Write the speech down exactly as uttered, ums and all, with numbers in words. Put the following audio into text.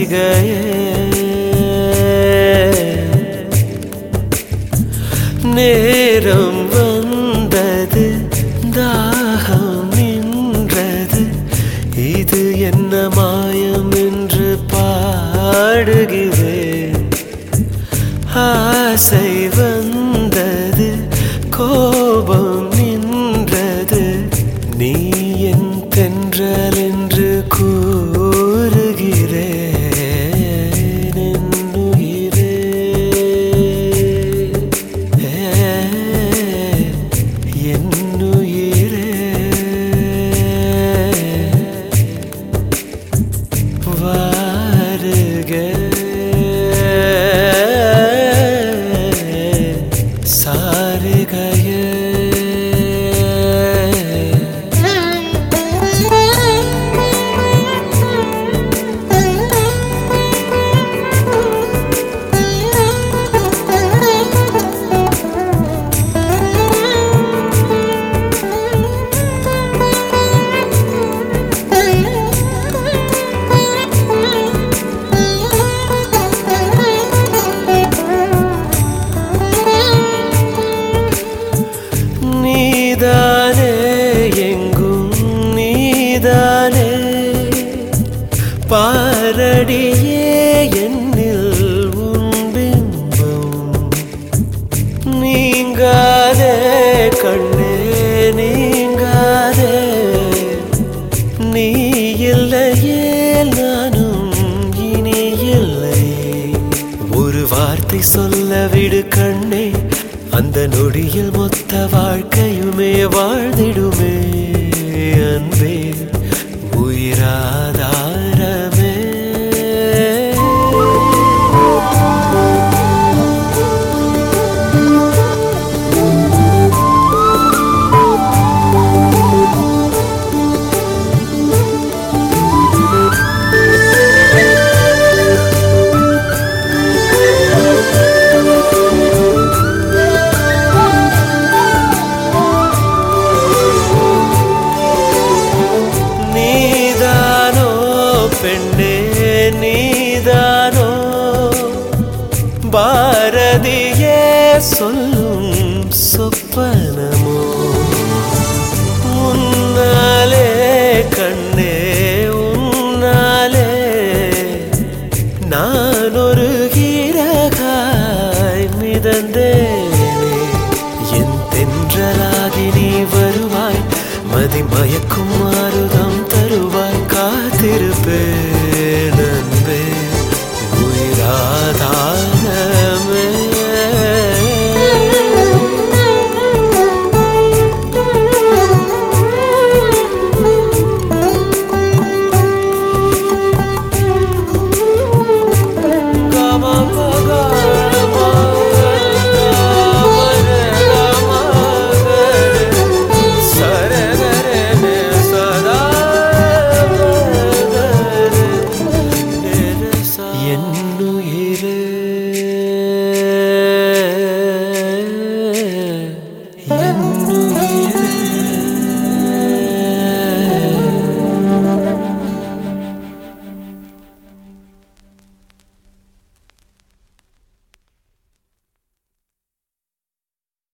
நேரம் வந்தது தாகம் நின்றது இது என்ன மாயம் என்று பாடுகிறேன் ஆசை வந்தது கோபம் நின்றது நீ என் தென்றல் என்று கூறுகிறேன் நீதானே எங்கும் நீதானே பாரடியே என்னில் உன் பிம்பம் நீங்காதே கண்ணே நீங்காதே நீ இல்லையே நானும் இனி இல்லை ஒரு வார்த்தை சொல்ல விடு கண்ணே அந்த நொடியில் மொத்த வாழ்க்கையுமே வாழ்ந்திடுமே அன்பே உயிராதாரமே பெண்ணே நீதானோ பாரதியே சொல்லும் சொப்பனமோ உன்னாலே கண்ணே உன்னாலே நான் ஒரு கீரகாய் மிதந்தேனே என் தென்றலாகி நீ வருவாய் மதி மயக்கும் மாறுதம் தருவாய் காத்திருப்பே